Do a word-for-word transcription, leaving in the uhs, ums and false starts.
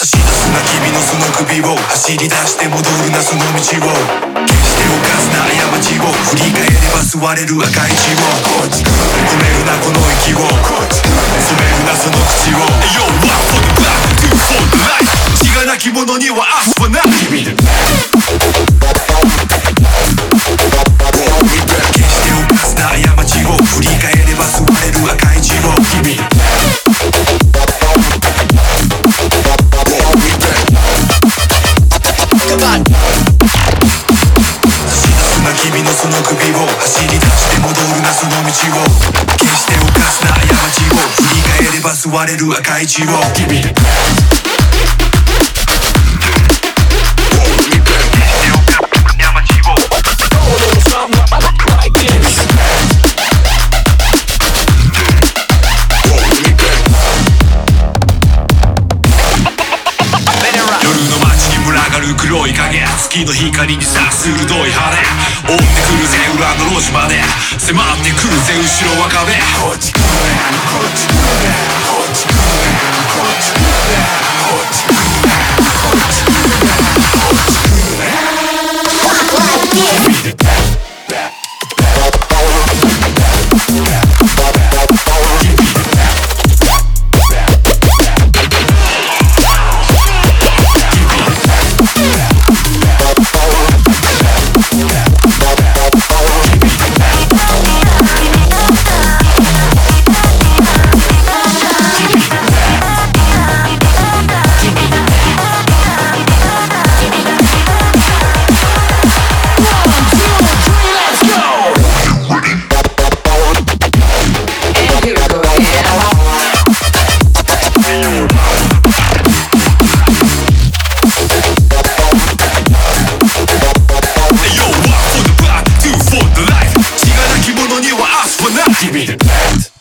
差し出すな君のその首を走り出して戻るなその道を決して犯すな過ちを振り返れば吸われる赤い血を止めるなこの息を染めるなその口を Yo, one for the black, two for the life 血がなき者には明日はない君で決して犯すな過ちを振り返れば吸われる赤い血を君君のその首を走り出して戻るなその道を決して犯すな過ちを振り返れば吸われる赤い血を君黒い影月の光にさ鋭い羽追ってくるぜ裏の路地まで迫ってくるぜ後ろは壁こっち来るねこっち来るねこっち来るねこっち来るねこっち来るねこっち来るねこっち来るねGive me the pet.